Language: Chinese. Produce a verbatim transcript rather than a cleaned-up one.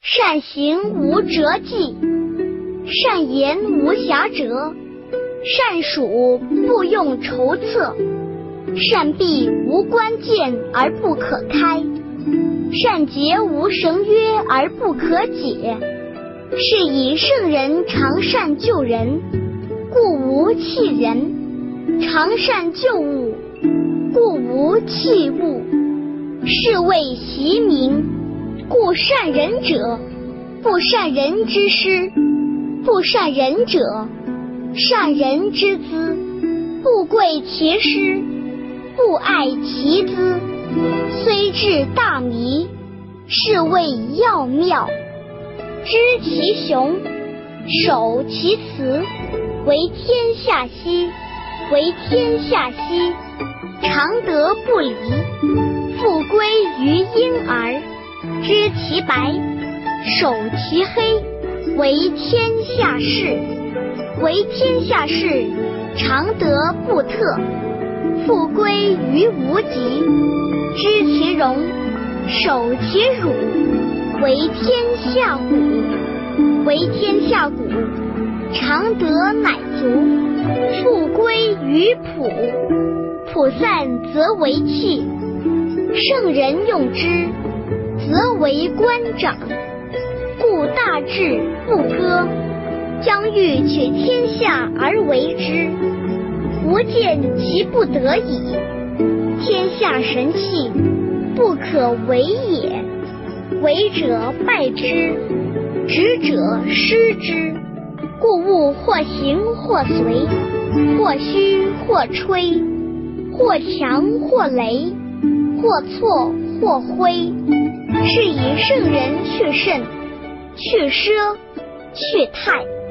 善行无辙迹，善言无瑕谪，善数不用筹策，善闭无关键而不可开，善结无绳约而不可解。是以圣人常善救人，故无弃人；常善救物，故无弃物。是谓习名。故善人者，不善人之师；不善人者，善人之资。不贵其师，不爱其资，虽智大迷，是谓要妙。知其雄，守其雌，为天下溪，为天下溪。常德不离，复归于婴儿。知其白，守其黑，为天下事。为天下事，常德不特，复归于无极。知其荣，守其辱，为天下谷。为天下谷，常德乃足，复归于朴。朴散则为器，圣人用之，则为官长。故大智不割，将欲取天下而为之，吾见其不得已。天下神器，不可为也。为者败之，执者失之。故物或行或随，或虚或吹，或强或雷，或错或灰。是以圣人去甚，去奢，去泰。